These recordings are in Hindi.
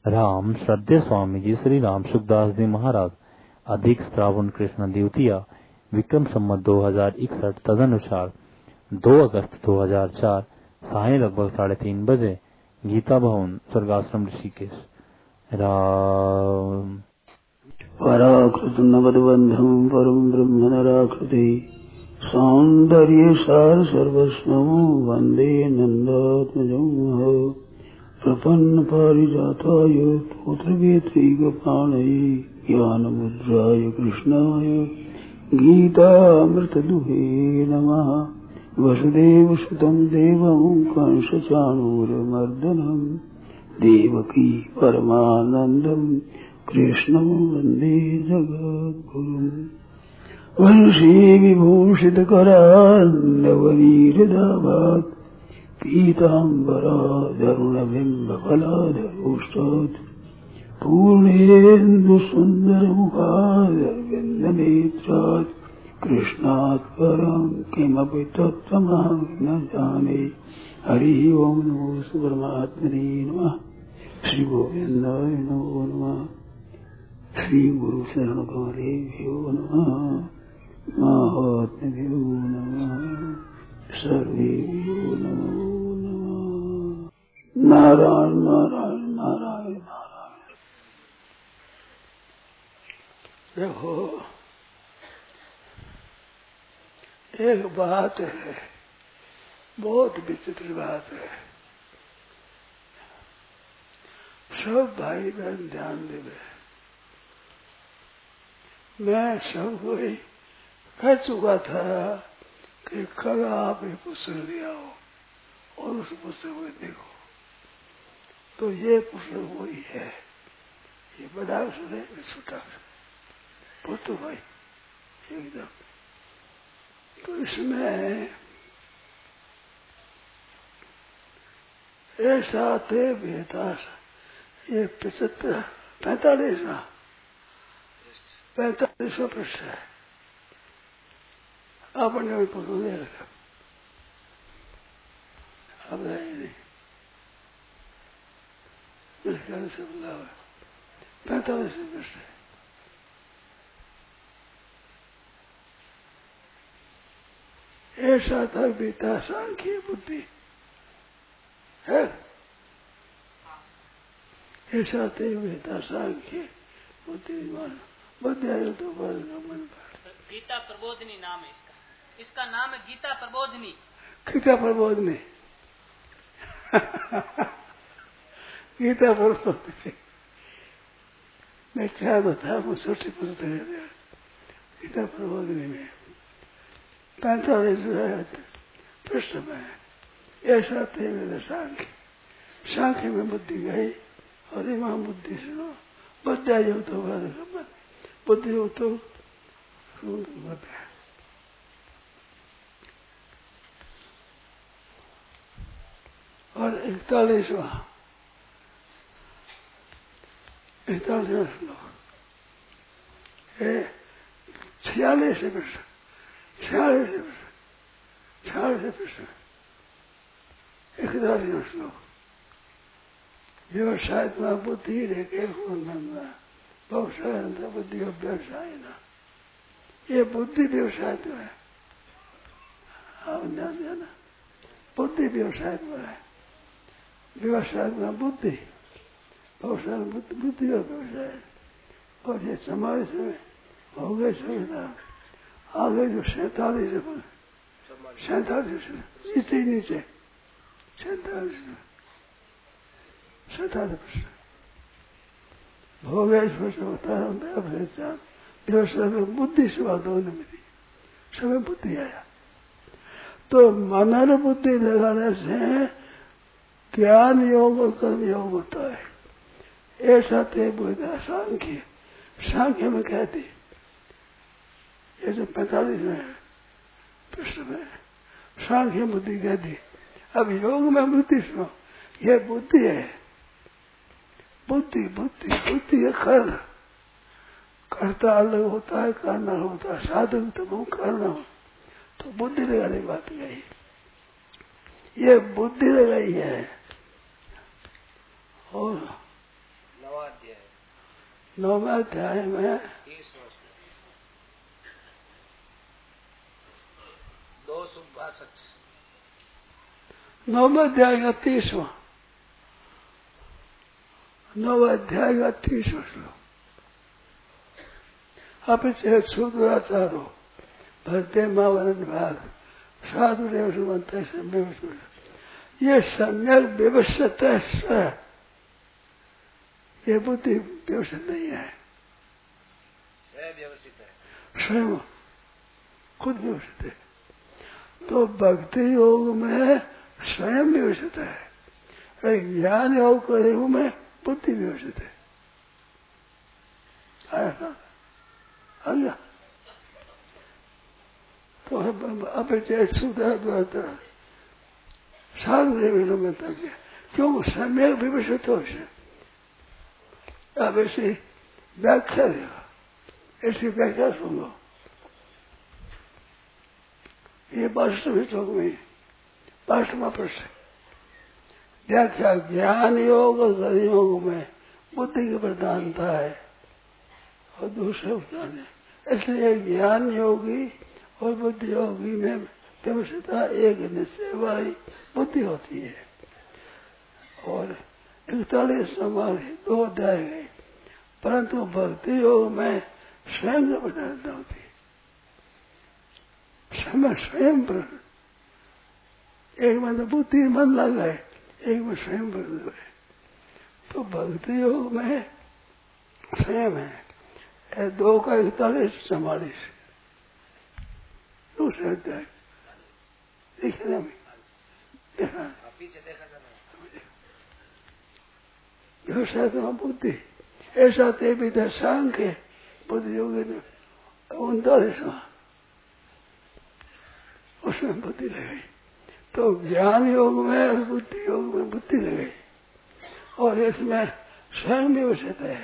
राम श्रद्धेय स्वामी जी श्री राम सुखदास जी महाराज अधिक श्रावण कृष्ण द्वितीया विक्रम संवत 2061 तदनुसार 2 अगस्त 2004 साय लगभग 3:30 बजे गीता भवन स्वर्गाश्रम ऋषिकेश। राम पराकृत नवद्बंधम परम ब्रह्म नराकृति सौंदर्य सार सर्वस्वं वंदे नंदात्मजं प्रपन्न पारिजाताय पुत्रवेत्रैकपाणये ज्ञानमुद्राय कृष्णाय गीतामृतदुहे नमः। वसुदेवसुतं देवं कंसचाणूरमर्दनं देवकी परमानन्दं कृष्णं वन्दे जगद्गुरुम्। वंशी विभूषितकरान्नवनीरदाभात् पीताम्बराधरुणबिम्बफलाधरोष्टात् पूर्णेन्दुसुन्दरमुखादरविन्दनेत्रात् कृष्णात् परं किमपि तत्त्वमहं न जाने। हरि ओं नमो परमात्मने नमः। श्री गोविन्दाय नमो नमः। श्री गुरु शरण कमलेभ्यो नमः। महात्म्यो नमः। सर्वेभ्यो नमो नमः। नारायण नारायण नारायण नारायण। देखो एक बात है, बहुत विचित्र बात है। सब भाई बहन ध्यान देवे। मैं सबको ही कह चुका था कि कल आप एक पुस्तक ले आओ और उस पुस्तक को देखो। तो ये पुस्तक वही है। ये बड़ा अक्षर है कि छोटा अक्षर पुस्तक भाई एकदम। तो इसमें ऐसा थे बेहताश ये 45वां पृष्ठ है। आपने भी पुस्तक ले रखा। अब नहीं मेरे ख्याल से बोला 45वें पृष्ठ है। ऐसा था बीता सांख्य बुद्धि है। ऐसा थे बीता सांख्य बुद्धिमान बुद्धियायु तो मन गीता प्रबोधिनी नाम है इसका। इसका नाम है गीता प्रबोधिनी। गीता प्रबोधिनी गीता प्रबोधिनी मैं क्या बता मुझे छोटी पुस्तक है गीता प्रबोधिनी में 45 पृष्ठ में ऐसा थे मेरे सांख्य। सांख्य में बुद्धि गई और इमाम बुद्धि सुनो बुद्धियायु तो बुद्धि तो और 41वां श्लोक 46 पृष्ठ 41वां श्लोक व्यवसाय बुद्धि रेखे व्यवसाय बुद्धि और व्यवसाय ना ये बुद्धि व्यवसाय तो है। आप ध्यान देना बुद्धि व्यवसाय तो है। व्यवसाय में बुद्धि व्यवसाय बुद्धि और व्यवसाय और ये समाज में हो गए सुविधा आगे जो 47 नीचे 47 भोगेश्वर से होता है व्यवसाय में बुद्धि से बात होने मिली समय बुद्धि आया। तो मन बुद्धि लगाने से ज्ञान योग और कर्म योग होता है। ऐसा थे बुद्धा सांख्य। सांख्य में कहती ये जो 45वें पृष्ठ में सांख्य बुद्धि कहती। अब योग में बुद्धि सुनो ये बुद्धि है। बुद्धि बुद्धि बुद्धि है कर्म करता अलग होता है करना होता है। साधन तो वो करना हो तो बुद्धि लगाने की बात गई। ये बुद्धि लगाई है और 9वें अध्याय में 9वें अध्याय का 30वां 9वें अध्याय का 30वां श्लोक। अपचे शूद्राचारो भरते मावन भाग साधु रेवंत ये सम्यक व्यवस्थित है। ये बुद्धि व्यवस्थित नहीं है, स्वयं खुद व्यवस्थित है। तो भक्ति योग में स्वयं व्यवस्थित है, ज्ञान योग के योग में बुद्धि व्यवस्थित है। आया तो अपचे सुधा साधु में तक क्यों समय विवशित हो से। अब ऐसी व्याख्या देगा, ऐसी व्याख्या सुनो। ये 22वें श्लोक में 22वां प्रश्न व्याख्या ज्ञान योग और योग में बुद्धि की प्रधानता है और दूसरे उदाहरण है। इसलिए ज्ञान योगी और बुद्धि योगी में व्यवस्थिता एक निश्चय वाली बुद्धि होती है। और 41 समाधि 2 अध्याय गए, परंतु भक्ति योग में स्वयं की प्रधानता होती है। स्वयं पर एक में तो बुद्धि मन लगा है, एक में स्वयं पर है। तो भक्ति योग में स्वयं है। 2 का 41 समाधि दूसरे अध्याय देखना में पीछे देखा जाना बुद्धि ऐसा ते भी सांख्य बुद्धि योगी ने 39वां उसमें बुद्धि लगाई। तो ज्ञान योग में और बुद्धि योग में बुद्धि लगाई और इसमें स्वयं व्यवस्थित है।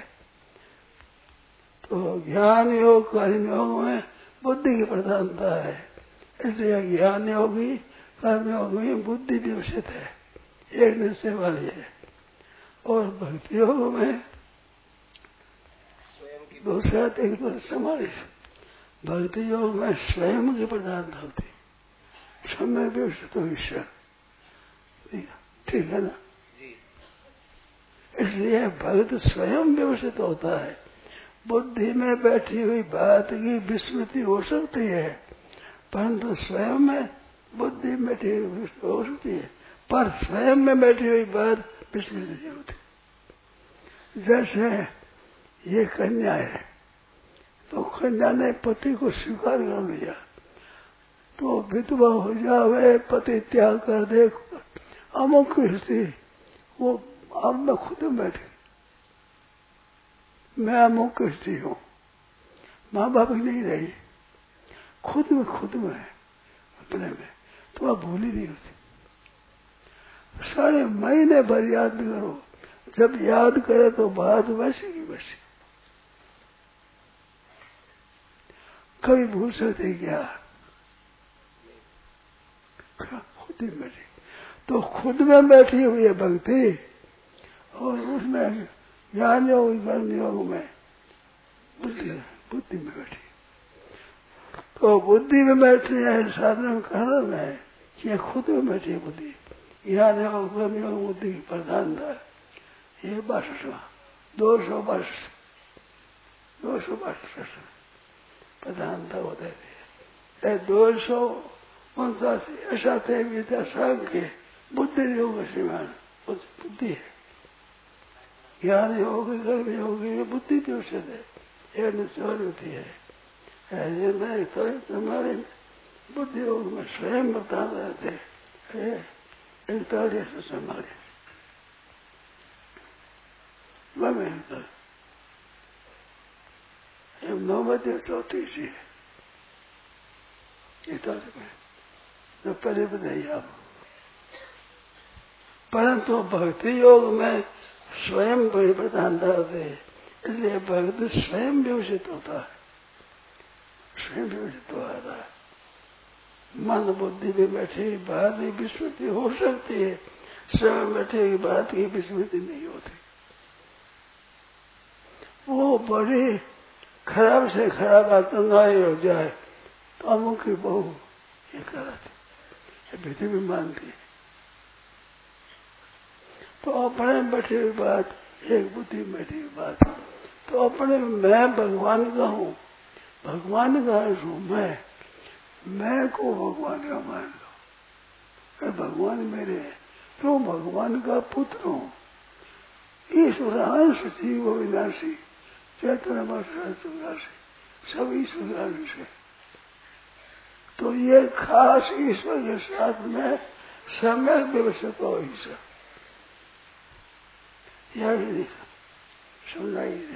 तो ज्ञान योग कर्म योग में बुद्धि की प्रधानता है, इसलिए ज्ञान योगी कर्म योग में बुद्धि व्यवस्थित है, एक निश्चय वाली है। और भक्ति योग में दूसरा एक समाधि भक्ति योग में स्वयं की प्रधानता होती, समय व्यवस्थित हो ईश्वर। ठीक है ना? इसलिए भक्त स्वयं व्यवस्थित होता है। बुद्धि में बैठी हुई बात की विस्मृति हो सकती है, परंतु स्वयं में बुद्धि में बैठी हुई हो सकती है, पर स्वयं में बैठी हुई बात विस्मृति नहीं होती। जैसे ये कन्या है, तो कन्या ने पति को स्वीकार कर लिया, तो विधवा हो जावे, पति त्याग कर दे, अमुक स्थिति वो अब मैं खुद में बैठी, मैं अमुक स्थिति हूँ, माँ बाप की नहीं रही, खुद में अपने में, तो आप भूल ही नहीं होती। सारे महीने भर याद करो, जब याद करे तो बात वैसी की वैसी। कभी भूल सकते क्या? खुद ही बैठी, तो खुद में बैठी हुई है भक्ति, और उसमें ज्ञान योग कर्म योग में बुद्धि में बैठी। तो बुद्धि में बैठने है साधन कारण है कि खुद में बैठी बुद्धि, ज्ञान योग कर्म योग बुद्धि की प्रधानता है। ये 222 प्रधानता होते थे। 259 ऐसा थे विद्या सांख्य बुद्धि योग श्रीमान बुद्धि है। ज्ञान योग कर्म योग में बुद्धि भी उचित है, यह निश्चय होती है। मैं तो हमारे बुद्धि योग में स्वयं बता रहे थे 41 हमारे नौबती 34 है, जो पहले बताइए आप। परंतु भक्ति योग में स्वयं बड़ी प्रधानता होती है, इसलिए भक्त स्वयं व्यवस्थित होता है, स्वयं व्यवस्थित होता है। मन बुद्धि में बैठी बात की विस्मृति हो सकती है, स्वयं बैठे बात की विस्मृति नहीं होती। वो बड़ी खराब से खराब आतंकवादी हो जाए तो अमुक की बहू ये कराती, ये विधि भी मानती है। तो अपने बैठी हुई बात, एक बुद्धि में बैठी हुई बात, तो अपने मैं भगवान का हूँ, भगवान का अंश हूँ मैं को भगवान का मान लो, भगवान मेरे है, तो भगवान का पुत्र हूँ। ईश्वर अंश जीव विनाशी चैतन्य विनाशी सब ईश्वर अंश है। तो ये खास ईश्वर के साथ में समय व्यवस्था हो ईश्वर यही समझाई है।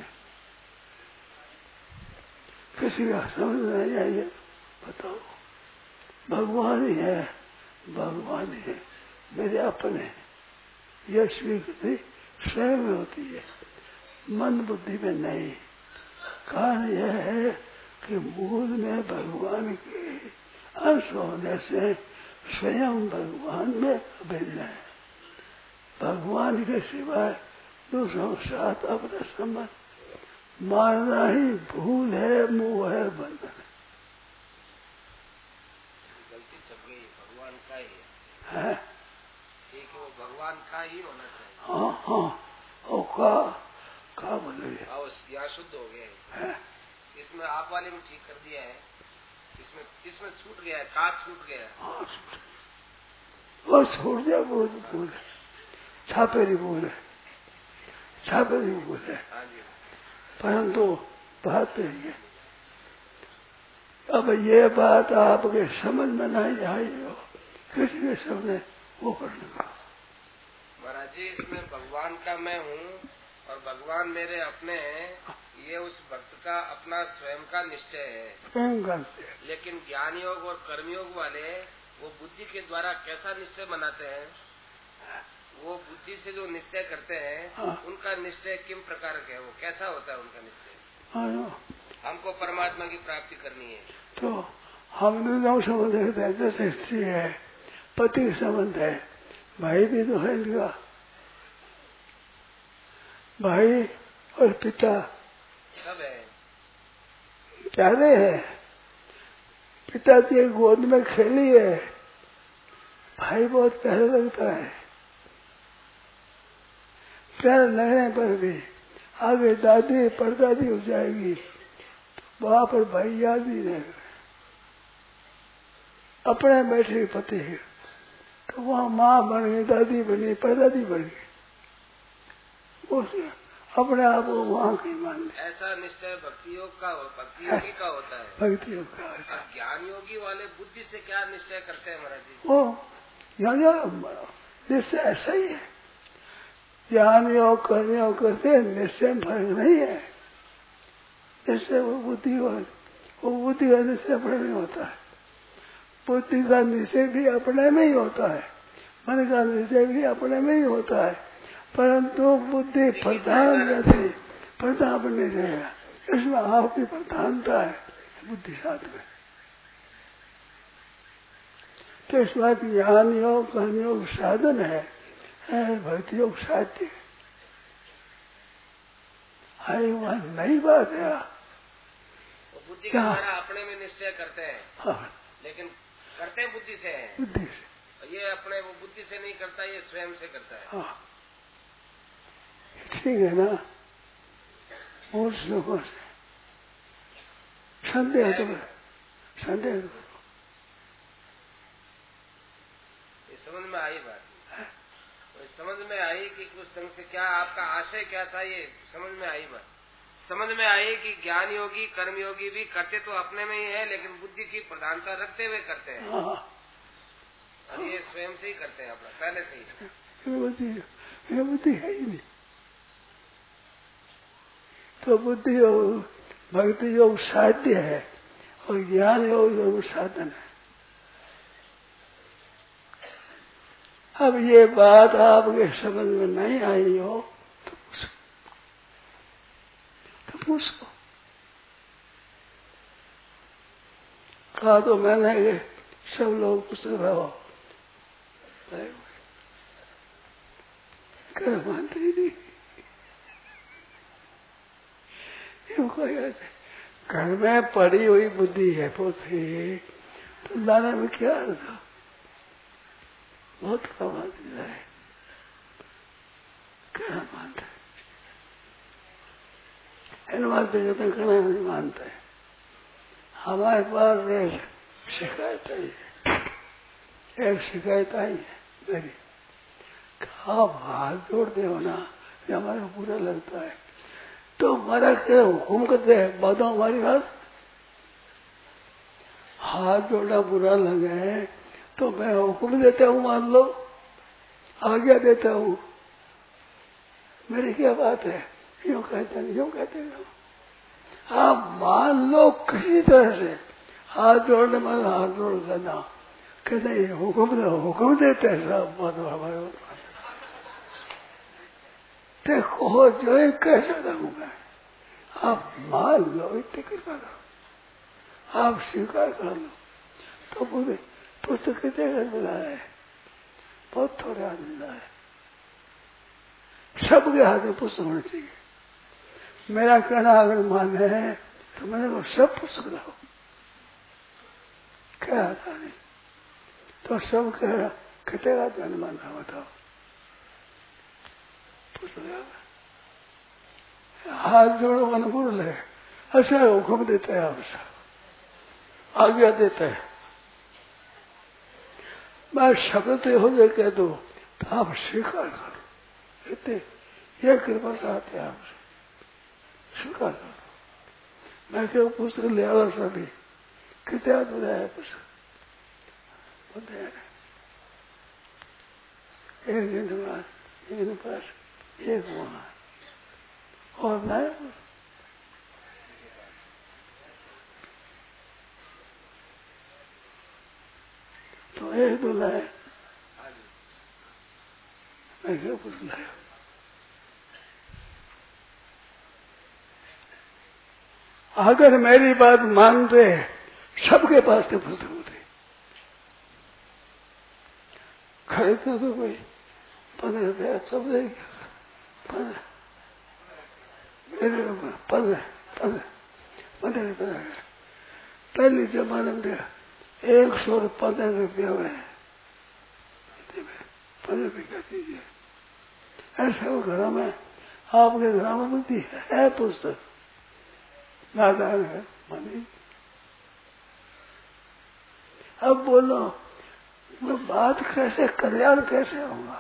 किसी का समझ नहीं आइए बताओ, भगवान ही है, भगवान ही है, मेरे अपने, यह स्वीकृति स्वयं में होती है, मन बुद्धि में नहीं। कारण यह है कि मूल में भगवान के अंश होने से स्वयं भगवान में अभिन्न है। भगवान के सिवाय दूसरों के साथ अपना संबंध मानना ही भूल है, मोह है, बंधन है। गलती चल गई, भगवान का ही है, ठीक है, वो भगवान का ही होना चाहिए। हाँ हाँ, और का बोले यहाँ शुद्ध हो गया है। इसमें आप वाले में ठीक कर दिया है, इसमें छूट गया है, का छूट गया है। हाँ, वो छूट जाए, वो भूल है, छापेरी भूल है, छापेरी भूल है। परंतु बात है, अब ये बात आपके समझ में नहीं आई हो, किसी के सामने वो करने का। महाराज जी, इसमें भगवान का मैं हूँ और भगवान मेरे अपने हैं, ये उस भक्त का अपना स्वयं का निश्चय है, स्वयं का। लेकिन ज्ञान योग और कर्मयोग वाले वो बुद्धि के द्वारा कैसा निश्चय बनाते हैं, वो बुद्धि से जो निश्चय करते हैं, उनका निश्चय किन प्रकार का है, वो कैसा होता है उनका निश्चय। हमको परमात्मा की प्राप्ति करनी है, तो हमने जो संबंध है, जैसे स्त्री है, पति संबंध है, भाई भी तो है इनका, भाई और पिता सब है, प्यारे है। पिता की गोद में खेली है, भाई बहुत प्यारा लगता है। प्यार लगने पर भी आगे दादी परदादी हो जाएगी तो वहां पर भाई याद ही रहेगा। अपने बैठे पति है तो वहाँ माँ बन गई, दादी बनी, परदादी बन गई, अपने आप को वहाँ की मान ले। ऐसा निश्चय भक्ति योग का, भक्ति योगी का होता है, भक्ति योग का होता है। ज्ञान योगी वाले बुद्धि से क्या निश्चय करते हैं महाराज जी? वो निश्चय ऐसा ही है, ज्ञान योग कर्म योग करते हैं, निश्चय में फर्क नहीं है। निश्चय वो बुद्धि का निश्चय अपने में होता है, बुद्धि का निश्चय भी अपने में ही होता है, मन का निश्चय भी अपने में ही होता है, परंतु बुद्धि प्रधान रहती, प्रधान बने रहेगा, इसमें आपकी प्रधानता है बुद्धि साथ में। तो इस बात ज्ञान योग कर्म योग साधन है, भक्ति योग साध्य है, वह नई बात है। बुद्धि के द्वारा अपने में निश्चय करते हैं, हाँ, लेकिन करते हैं बुद्धि से है, बुद्धि से। ये अपने वो बुद्धि से नहीं करता, ये स्वयं से करता है। हाँ, ठीक है ना। और श्लोकों से संदेह तो समझ में आई बात, समझ में आई कि कुछ ढंग से क्या आपका आशय क्या था, ये समझ में आई बात। समझ में आई कि ज्ञान योगी कर्म योगी भी करते तो अपने में ही है, लेकिन बुद्धि की प्रधानता रखते हुए करते हैं, और ये स्वयं से ही करते हैं अपना, पहले से ही। बुद्धि है ही नहीं, तो बुद्धि योग भक्ति योग साध्य है और ज्ञान योग साधन है। अब ये बात आपके समझ में नहीं आई हो तो पूछो। कहा तो मैंने सब लोग पूछ रहे हो, कर मानते ही नहीं। घर में पड़ी हुई बुद्धि है पोथी, तो लाने में क्या अर्थ? बहुत कमा दिया है, क्या मानते इन बातें कहते कहना नहीं मानते। हमारे पास एक शिकायत आई है, एक शिकायत आई है मेरी, आप हाथ जोड़ते हो ना, ये हमारा बुरा लगता है, तो हमारा क्या हुक्म करते हैं, बताओ हमारी बात। हाथ जोड़ना बुरा लगे तो मैं हुक्म देता हूँ, मान लो, आज्ञा देता हूँ, मेरी क्या बात है, यूं कहते हैं, यूं कहते हैं। आप मान लो किसी तरह से हाथ जोड़ने में हाथ जोड़ करना, कहते हैं हुक्म देते हैं सब, मानो हमारे देखो जो है कैसे रहूंगा। आप मान लो, इतने कृपा करो, आप स्वीकार कर लो, तो मुझे पुस्तक कितने घर मिला है, बहुत थोड़ा मिला है। सबके हाथ में पुस्तक होना चाहिए। मेरा कहना अगर माने तो मैंने को सब पुस्तक लाओ, क्या आता नहीं तो सब कह कटेगा तो नहीं मानता, बताओ पुस्तक हाथ जोड़ो मन बोल है, ऐसा हुक्म देता है, आपसे आज्ञा देता है। मैं शब्द तो हो जाए कह दो तो आप स्वीकार करो, इतने ये कृपा चाहते हैं आपसे, स्वीकार करो। मैं क्यों पुस्तक ले आवा सभी कितना बुरा है पुस्तक, एक दिन बाद एक पास एक वहां और मैं तो एक दो लाए, मैं क्या कुछ लाया। अगर मेरी बात मानते सबके पास तो पुस्तक होते, खरीदना तो कोई 15 रुपया सब देगा, 15 रुपया पहले जमाने में 115 रुपया में 15 रुपया दीजिए। ऐसे वो घर में आपके घर में बुद्धि है पुस्तक नादान है मानी। अब बोलो वो बात कैसे, कल्याण कैसे होगा?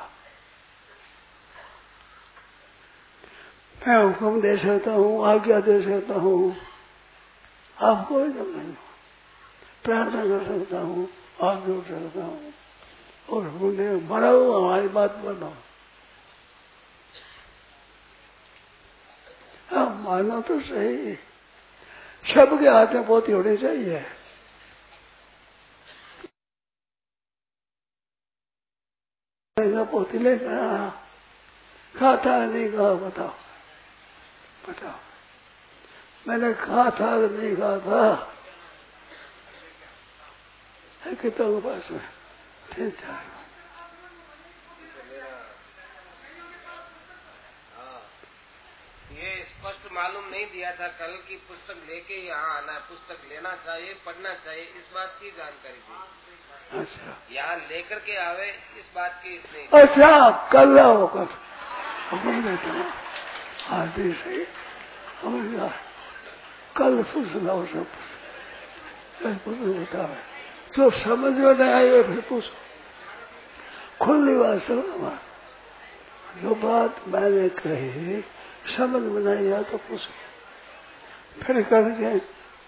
मैं हुक्म दे सकता हूँ, आज्ञा दे सकता हूँ, आपको जब नहीं प्रार्थना कर सकता हूँ, आप जोड़ सकता हूँ, और हुक्म मरा हुआ हमारी बात बोलो। अब मानो तो सही, सबके हाथ में पोथी होनी चाहिए। पोथी लेकर आया, कहा था नहीं कहा, बताओ बताओ। मैंने कहा था नहीं कहा था, है कितना के पास में 3-4 ये स्पष्ट मालूम नहीं दिया था कल की पुस्तक लेके यहाँ आना, पुस्तक लेना चाहिए, पढ़ना चाहिए, इस बात की जानकारी दी। अच्छा, यहाँ लेकर के आवे इस बात की इतनी। अच्छा कल आओ, आदि सही कल पूछ लाओ, सब पूछ बतावे जो समझ में नहीं आई फिर पूछो, खुली बात समझ। जो बात मैंने कही समझ में नहीं आया तो पूछो, फिर करके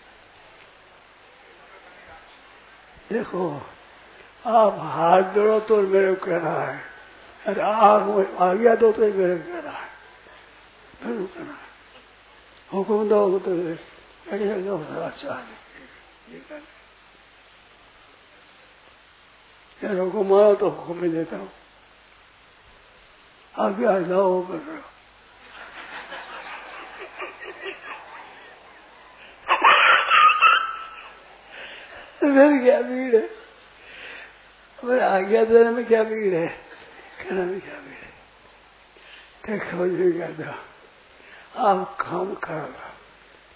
देखो। आप हाथ जोड़ो तो मेरे को कह रहा है, अरे आग में आज्ञा दो तो मेरे को कह रहा है, फिर कहना है हुक्म दो तो अच्छा है, हुक्म आओ तो हुक्म ही देता हूँ, आज्ञा जाओ कर रहे हो। मेरी क्या भीड़ है, मेरे आज्ञा देने में क्या भीड़ है, कहने में क्या भीड़ है। देखो जी क्या दो, आप काम करो,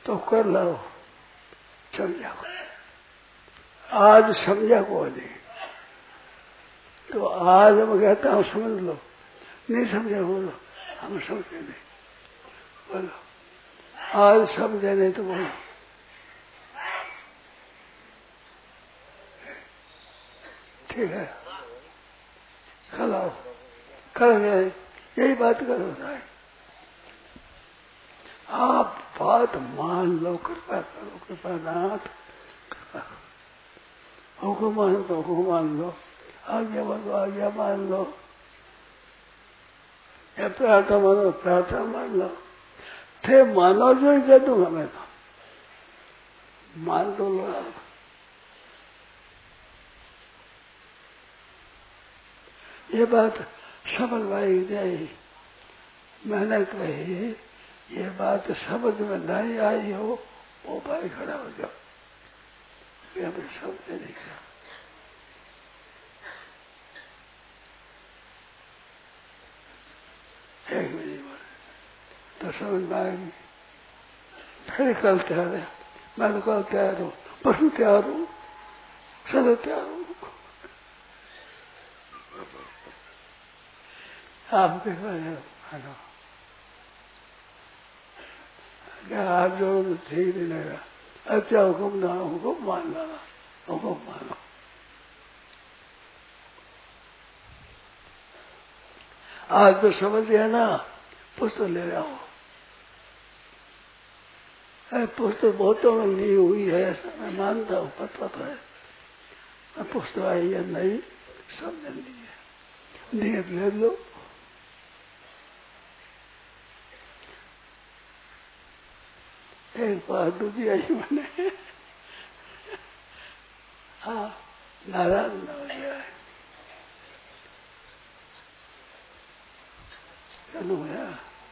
तो कर लो, समझा को। आज समझा को नहीं, तो आज हम कहता हूँ समझ लो, नहीं समझा बोलो, हम समझे नहीं बोलो, आज समझे नहीं तो बोलो। ठीक है, कल आओ, कल यही बात करो भाई। आप बात मान लो, कृपा करो, कृपा नाथ, कृपा करो। हुक्म मानो तो हुक्म मान लो, आज्ञा मानो आज्ञा मान लो, या प्रार्थना मानो प्रार्थना मान लो। थे मानो जो ही कह दूंगा मैं तो, मान दो लो आप। ये बात समझ आई जाए, मैंने कही ये बात समझ में नहीं आई हो, वो भाई खड़ा हो जाओ, हमें समझ नहीं क्या। एक मिनट तो समझ में आएगी, फिर कल तैयार है, मैं तो कल तैयार हूँ, परसों तैयार हूँ, सदा तैयार हूँ। आप देखो क्या आप जो ठीक नहीं लगा, अच्छा हुक्म ना, हुक्म मान लो, हुक्म मानो। आज तो समझ गया ना, पुस्तक ले आओ। पुस्तक बहुतों में ली हुई है, ऐसा मैं मानता हूँ, पता तो है। पुस्तक आई है नहीं, समझ नहीं है, नियत ले लो। एक बार दूसरी आई मैंने, हाँ नाराज न हो जाए, चलो भैया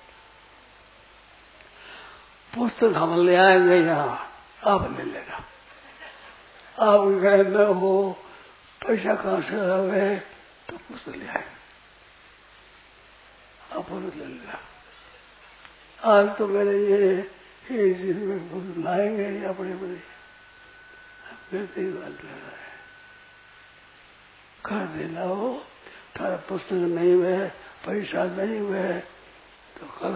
पुस्तक हम ले आएंगे यहाँ, आप ले लेना। आप गए न हो, पैसा कहाँ से आवे, तो पुस्तक ले आएंगे, आप ले लेना। आज तो मेरे ये जिसमें लाएंगे अपने बड़े फिर बात ले रहा है, कर देना हो, थारा पुस्तक नहीं हुए, पैसा नहीं हुए, तो कल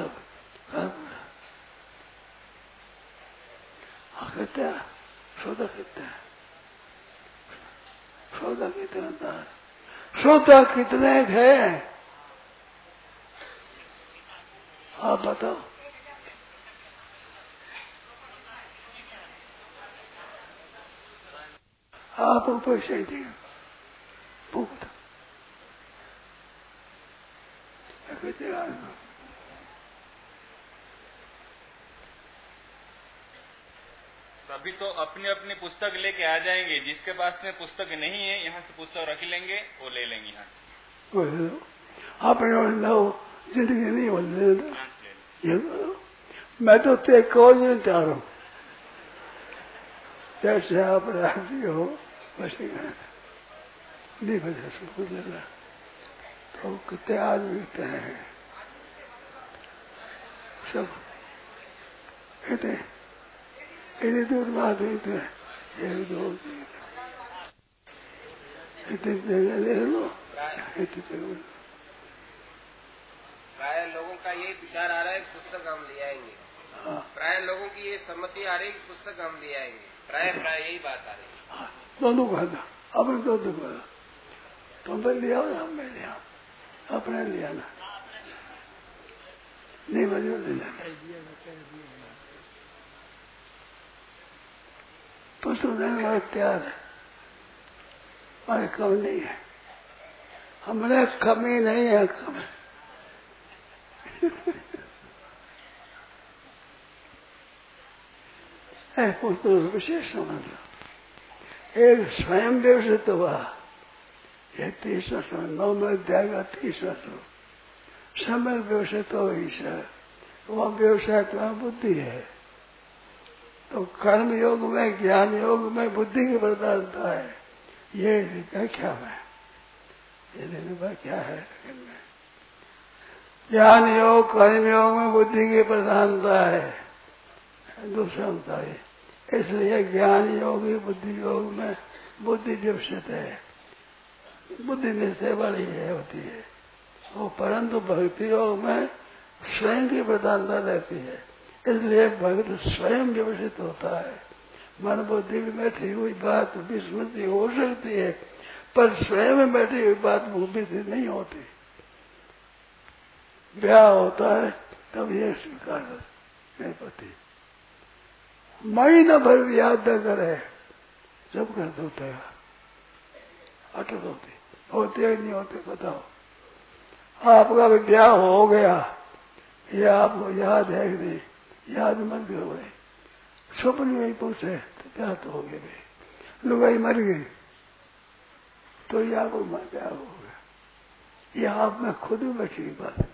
कहते हैं सौदा कहते हैं, सौदा कितना था, सौदा कितने थे आप बताओ। आप पैसे दिए भूख सभी तो अपनी अपनी पुस्तक लेके आ जाएंगे, जिसके पास में पुस्तक नहीं है यहाँ से पुस्तक रख लेंगे, वो ले लेंगे यहाँ से। आपने लो जिंदगी नहीं बोल, मैं तो ते कोई नहीं तैयार हूँ, जैसे आप राजी हो वैसे नहीं बजा सब कुछ लेना। तो कितने आदमी हैं सब, इतनी दूर बात हुई थे, एक दो इतनी जगह ले लो, इतनी जगह। प्राय लोगों का यही विचार आ रहा है पुस्तक हम ले आएंगे। हाँ। प्राय लोगों की ये सम्मति आ रही है कि पुस्तक हम ले आएंगे, प्राय यही बात आ रही है। हाँ, दोनों कहना, अपने दोनों कहना, तुम लिया और हम ले लिया, अपने लिया ना, नहीं बजे ले लेना। पुस्तक देने वाला तैयार है, हमारे कम नहीं है, हमारे कमी नहीं है, कम है। पुस्तक विशेष समझ लो, एक स्वयं व्यवसित हुआ, यह तीसरा समय 9 में अध्याय का तीसरा समय व्यवसित हो ईश्वर, वह व्यवसाय तो बुद्धि है। तो कर्म योग में, ज्ञान योग में बुद्धि की प्रधानता है, ये व्याख्या में, ये व्याख्या है। ज्ञान योग कर्म योग में बुद्धि की प्रधानता है, दूसरा होता है। इसलिए ज्ञान योगी बुद्धि योग में बुद्धि विकसित है, बुद्धि निश्चय वाली है होती है, और परंतु भक्ति योग में स्वयं की प्रधानता रहती है। इसलिए भक्त स्वयं विकसित होता है। मन बुद्धि में बैठी हुई बात विस्मृति हो सकती है, पर स्वयं में बैठी हुई बात विस्मृति नहीं होती। ब्याह होता है तब ये स्वीकार मेरे पति महीना भर याद न करे, जब कर होता है अटक होते ही नहीं होते। बताओ आपका भी ब्याह हो गया, ये आपको याद है कि नहीं? याद मत करो भाई, स्वप्न में ही पूछे तो ब्याह तो हो गया भाई, लुगाई मर गई तो ये आपको ब्याह हो गया। ये आप में खुद ही बैठी हुई बात।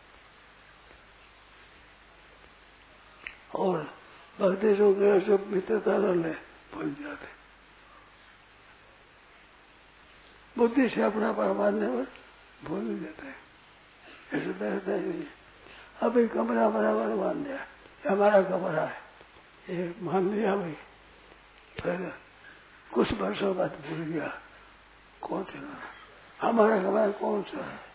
और भक्ति जो मित्रता ले भूल जाते, बुद्धि से अपना परमात्मा पर भूल जाते हैं। ऐसे बैठता ही नहीं। अभी कमरा बराबर मान लिया, हमारा कमरा है, ये मान लिया भाई, फिर कुछ वर्षों बाद भूल गया कौन सा हमारा कमरा कौन सा है।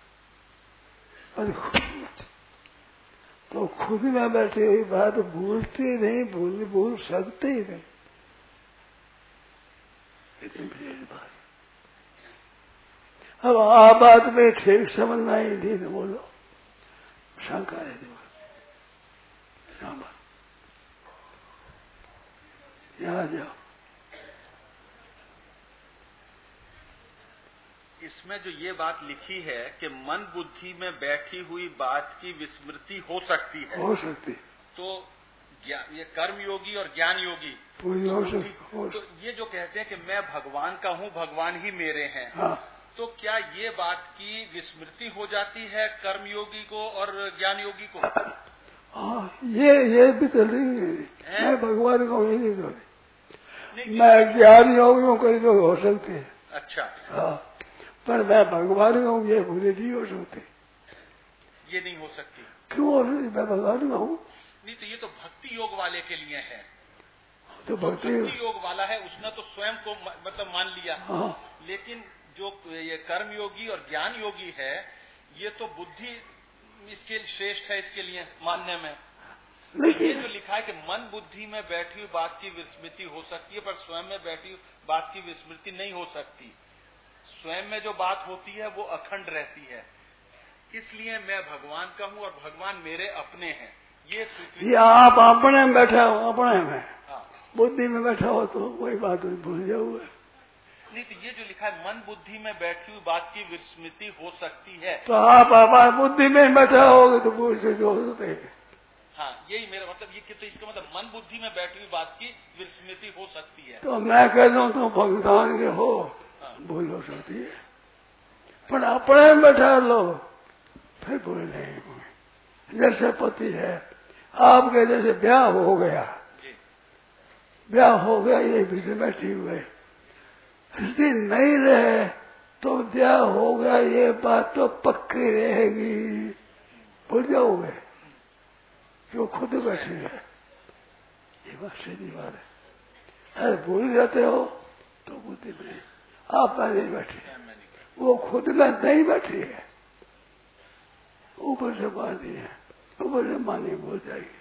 तो खुद में बैठी हुई बात भूलती नहीं, भूल सकते ही नहीं। इतनी बड़ी बात। अब आ बात में ठीक समझना ही नहीं तो बोलो शंका है। यहाँ जाओ। इसमें जो ये बात लिखी है कि मन बुद्धि में बैठी हुई बात की विस्मृति हो सकती है, हो सकती, तो ये कर्म योगी और ज्ञान योगी पूरी हो सकती। तो ये जो कहते हैं कि मैं भगवान का हूँ, भगवान ही मेरे हैं, हाँ। तो क्या ये बात की विस्मृति हो जाती है कर्म योगी को और ज्ञान योगी को? हाँ, ये भी तो नहीं, मैं भगवान का हूँ नहीं तो मैं ज्ञान योगियों को तो हो सकती है। अच्छा। हाँ, पर मैं भगवान का हूँ ये पूरी नहीं हो सकती। ये नहीं हो सकती। क्यों हो सकती? मैं भगवान का हूँ नहीं, तो ये तो भक्ति योग वाले के लिए है। तो भक्ति योग वाला है, उसने तो स्वयं को मतलब मान लिया। हाँ। लेकिन जो ये कर्म योगी और ज्ञान योगी है, ये तो बुद्धि इसके श्रेष्ठ है इसके लिए मानने में। ये जो लिखा है कि मन बुद्धि में बैठी हुई बात की विस्मृति हो सकती है, पर स्वयं में बैठी हुई बात की विस्मृति नहीं हो सकती। स्वयं में जो बात होती है वो अखंड रहती है। इसलिए मैं भगवान का हूँ और भगवान मेरे अपने हैं, ये आप अपने में बैठे हो, अपने में। हाँ। बुद्धि में बैठा हो तो कोई बात भूल जाओ। नहीं, तो ये जो लिखा है मन बुद्धि में बैठी हुई बात की विस्मृति हो सकती है, तो आप बुद्धि में बैठा होगे तो भूल से जो होते हैं। हाँ, यही मेरा मतलब ये कि तो इसका मतलब मन बुद्धि में बैठी हुई बात की विस्मृति हो सकती है। तो मैं कह दूं तो भगवान के हो, हाँ। भूल हो सकती है, पर अपने में बैठा लो फिर भूल नहीं। जैसे पति है आपके, जैसे ब्याह हो गया, ब्याह हो गया, ये भी बैठी हुए यदि नहीं रहे तो ब्याह हो गया, ये बात तो पक्की रहेगी। भूल जाओगे जो खुद बैठी है, ये बात सीधी बात है। अरे भूल जाते हो तो बुद्धि में आप नहीं बैठे, वो खुद में नहीं बैठी है, ऊपर से मानी है, ऊपर से मानी भूल जाएगी।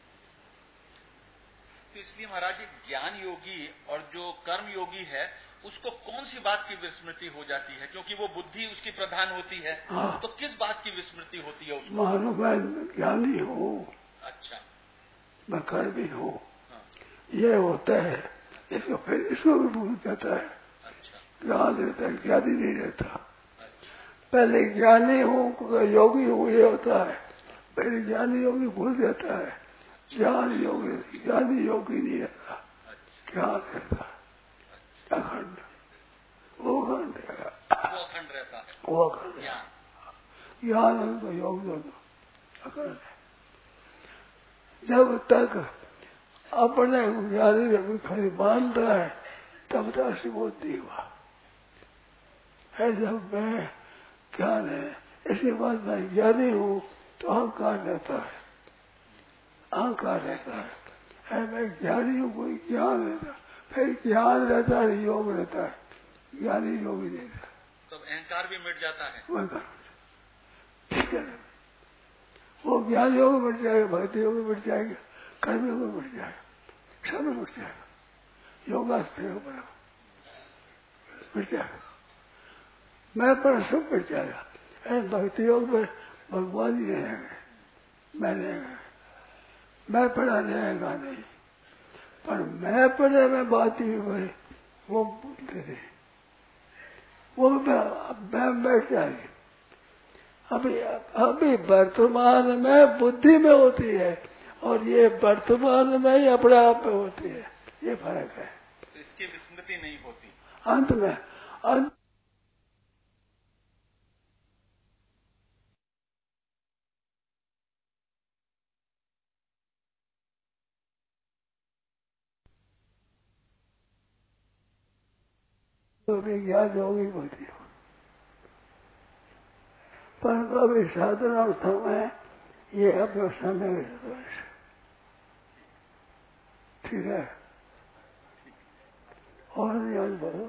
तो इसलिए महाराज जी ज्ञान योगी और जो कर्म योगी है उसको कौन सी बात की विस्मृति हो जाती है? क्योंकि वो बुद्धि उसकी प्रधान होती है। हाँ। तो किस बात की विस्मृति होती है उसको? मानो मैं ज्ञानी हूँ, अच्छा, मैं कर्मी हूँ, हाँ। ये होता है, इसको फिर इसको भी भूल जाता है। अच्छा, याद रहता है, ज्ञानी नहीं रहता। अच्छा। पहले ज्ञानी हूँ, योगी हूँ, ये होता है। पहले ज्ञानी योगी भूल जाता है, ज्ञान योगी ज्ञानी योगी नहीं रहता, क्या रहता अखंड, वो अखंड रहेगा, वो अखंड रहता है, वो अखंड ज्ञान तो योग दोनों अखंड है। जब तक अपने ज्ञानी में खाली मानता है तब राशि बुद्धि हुआ है। जब मैं ज्ञान है, इसके बाद मैं ज्ञानी हूँ तो अहंकार रहता है, अहंकार रहता है। मैं ज्ञानी हूँ, कोई ज्ञान रहता, फिर ज्ञान रहता है, योग रहता है, ज्ञानी योग ही नहीं रहता, तो अहंकार भी मिट जाता है। ठीक है, वो ज्ञान योग मिट जाएगा, भक्ति योग मिट जाएगा, कर्म योग मिट जाएगा, सब मिट जाएगा, योगास्त्र मिट जाएगा, मैं पर सब मिट जाएगा। भक्ति योग में भगवान ही रहेंगे, मैं रहेगा, मैं पढ़ा रहेगा नहीं, पर मैं पढ़े में बात ही भाई वो बोलते थे, वो मैं बैठ जाएगी। अभी वर्तमान में बुद्धि में होती है और ये वर्तमान में ही अपने आप में होती है, ये फर्क है। तो इसकी विस्मृति नहीं होती अंत में। अंत तो विज्ञान होगी होती है, पर कभी साधनावस्था में ये अपने समय ठीक है। और याद बोलो,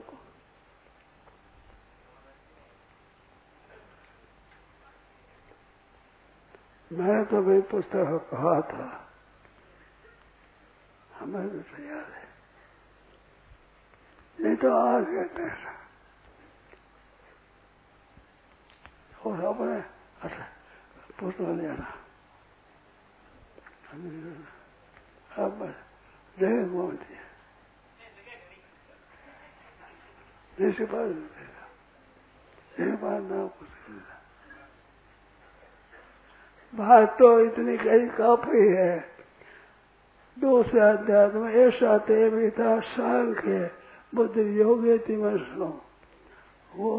मैंने तो भाई पुस्तक कहा था, हमें तो याद है, नहीं तो आज कहते हैं और अपने अच्छा पुस्तक ले आना, अब जगह घूमती है जैसे बात ना कुछ बात तो इतनी कही काफी है। दूसरे अध्यात्म में ऐसा तेविता सांख्य बुद्धि योगे में श्लोक, वो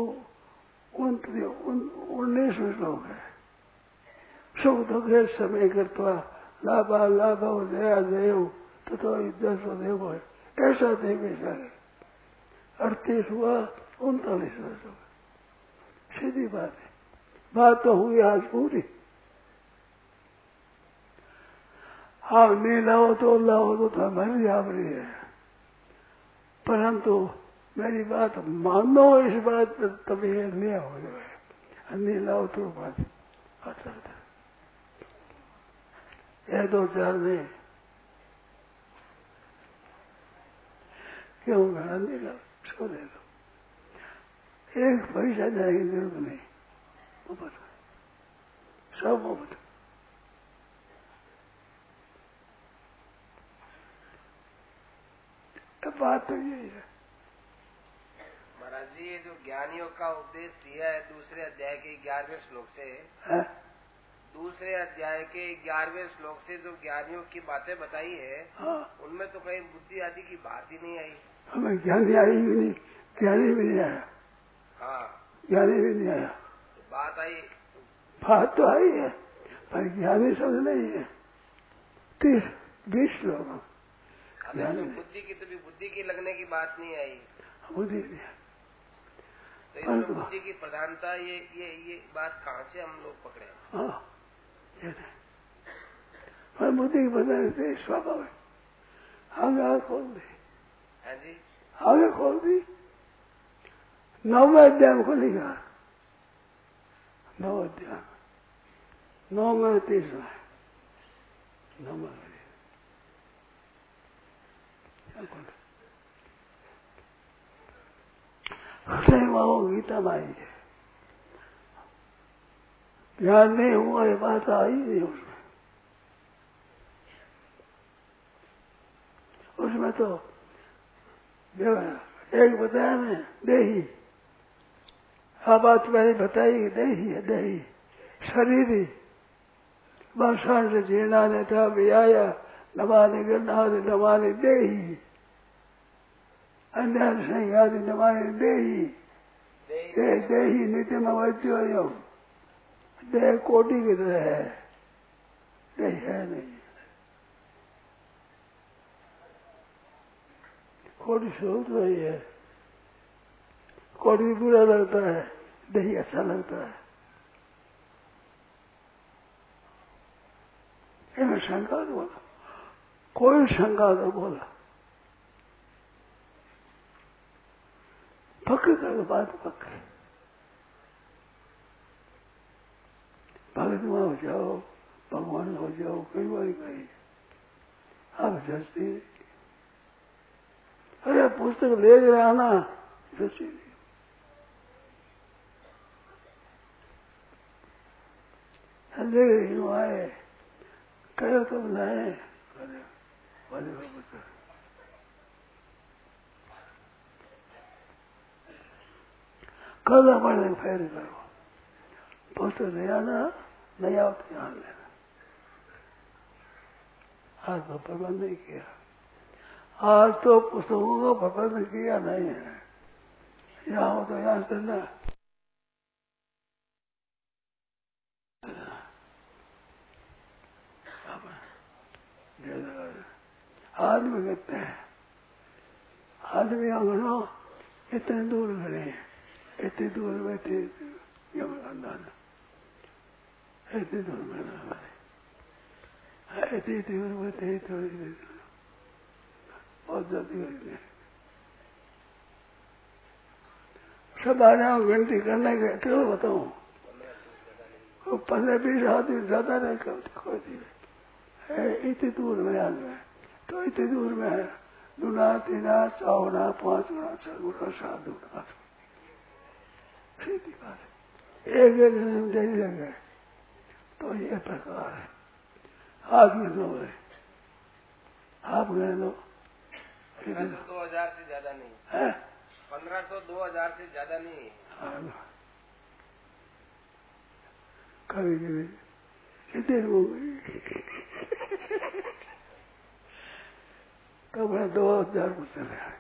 19 श्लोक है। सुख दुख समय कृपा लाभा लाभ दया देव तथो दसो देव है, ऐसा देवी है। 38 हुआ 39 वर्ष हो गए, सीधी बात है। बात तो हुई आज पूरी। हाँ नहीं लाओ तो हमारी आवरी है, परंतु मेरी बात मानो इस बात पर तभी नहीं हो जाए, नहीं लाओ तो बात अच्छा ये 2-4 नहीं क्यों घना नहीं लाओ, उसको दे दो, एक पैसा जाएगी जरूरत नहीं, मुफ्त सब मुफ्त। बात तो यही है महाराज जी। ये जो ज्ञानियों का उपदेश दिया है दूसरे अध्याय के 11वें श्लोक से है? दूसरे अध्याय के 11वें श्लोक से जो ज्ञानियों की बातें बताई है, हाँ। उनमें तो कहीं बुद्धि आदि की बात ही नहीं आई। हमें ज्ञानी आई भी नहीं, ज्ञानी भी नहीं आया। हाँ ज्ञानी भी नहीं आया, बात आई, बात तो आई है पर ज्ञानी शब्द नहीं है। 30-20 लोग बुद्धि की तो भी बुद्धि की लगने की बात नहीं आई, बुद्धि तो इसमें बुद्धि की प्रधानता ये बात कहाँ से हम लोग पकड़े? हाँ पर बुद्धि की प्रधानता स्वभाव है। आगे खोल दी, हाँ जी आगे खोल दी, 9वें अध्याय में खोलेगा, 9 अध्याय 9 में 30 में 9 में वो गीता में आई है। ज्ञान नहीं हुआ ये बात आई नहीं उसमें तो एक बताया ना देही, हाँ बात मैंने बताई, देही है, देही शरीरी भाषण से जीना नेता भी आया नमाने गिरनादि नमाने देही अन्य संज्ञादि नमाने देही देही नित्य में वज्यो देह कोटि की तरह है, देही है नहीं, कोटि स्वरूप रही है। कोटि बुरा लगता है, दही अच्छा लगता है, इसमें शंका बोला कोई शंका तो बोला पक्की कर बात पक्की। भगत में हो जाओ, भगवान हो जाओ, कई बार कही अब जस्ती अरे पुस्तक ले गया ना जस्ती ले गई आए कहो तो लाए कल हमारे फेर करो पुस्तक ले आना नहीं आओ तो यहाँ लेना। आज तो प्रबंध नहीं किया, आज तो पुस्तकों का प्रबंध किया नहीं है। यहाँ हो तो यहाँ से ना आदमी कहते हैं आदमी आंगनों इतने दूर खड़े हैं, इतनी दूर बैठे इतनी दूर में इतनी दूर बैठे थोड़ी बहुत जल्दी हो सब आ जाओ गिनती करने गए तो बताऊं 15-20 आदमी ज्यादा नहीं करती इतनी दूर में आदमी तो इतनी दूर में है 2 3 4 गुना 5 गुना 6 गुना 7 गुना सीधी बात एक दिन दे लगे तो ये प्रकार है। हाथ में दो है आप गए लो 1500-2000 से ज्यादा नहीं है 1500-2000 से ज्यादा नहीं है। कभी कभी कितने हो गई तो मैं 2000 को चले आए।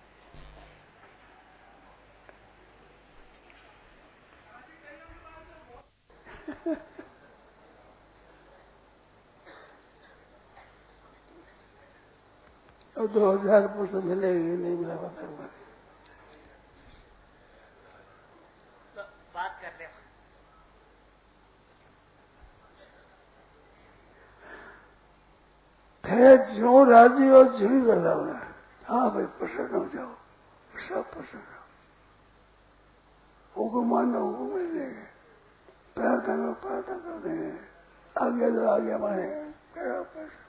और 2000 पुस्तक मिलेगी नहीं मिला पता बात कर ले थे जो राजी और जो ही कर रहा। हाँ भाई प्रसन्न हो जाओ, सब प्रसन्न हो। हुक्म मानो हुक्म मिल देंगे, प्रार्थना कर देंगे, आगे तो आगे माने